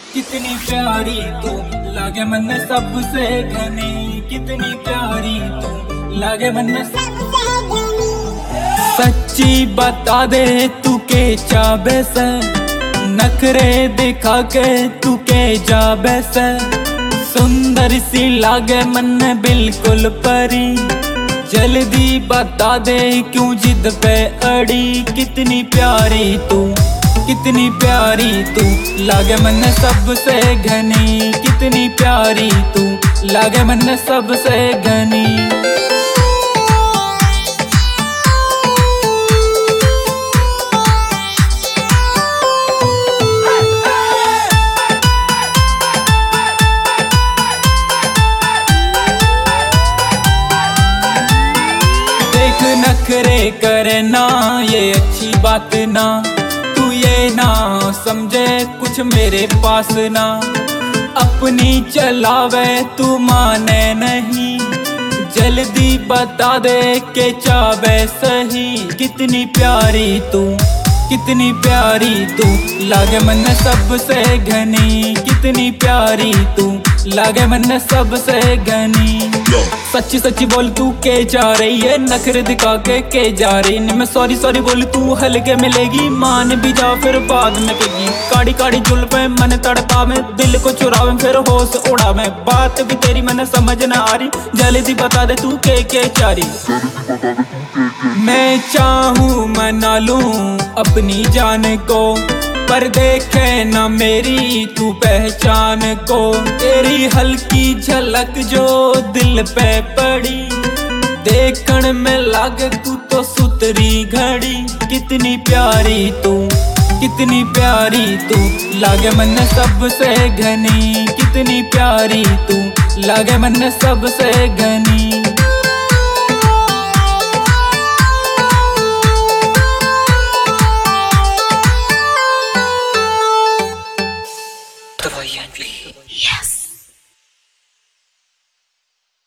कितनी प्यारी तू लागे मन सबसे घनी, कितनी प्यारी तू लागे मन सबसे घनी। सच्ची बता दे तू के चाबे से, नखरे दिखा के तू के जाबे से। सुंदर सी लागे मन बिल्कुल परी, जल्दी बता दे क्यों जिद पे अड़ी। कितनी प्यारी तू, कितनी प्यारी तू लागे मन सबसे घनी, कितनी प्यारी तू लागे मन सबसे घनी। देख नखरे करे ना ये अच्छी बात ना, तू ये ना समझे कुछ मेरे पास ना। अपनी चलावे तू माने नहीं, जल्दी बता दे के चाबे सही। कितनी प्यारी तू, कितनी प्यारी तू लागे मन सबसे घनी, कितनी प्यारी तू लागे मन सबसे घनी। सच्ची सच्ची बोल तू के जा रही है, नखरे दिखा के जा रही। मैं सॉरी सॉरी बोल तू हल्के मिलेगी, मान भी जा फिर बाद में कहेगी। काड़ी काड़ी जुल्फे मन तड़पा में, दिल को चुरावे फिर होश उड़ा में। बात भी तेरी मन समझ न आ रही, जल्दी बता दे तू के चारी। मैं चाहूँ मना लूं अपनी जान को, पर देखे न मेरी तू पहचान को। तेरी हल्की झलक जो दिल पे पड़ी, देखण में लागे तू तो सुतरी घड़ी। कितनी प्यारी तू, कितनी प्यारी तू लागे मन सबसे घनी, कितनी प्यारी तू लागे मन सबसे घनी। Yes.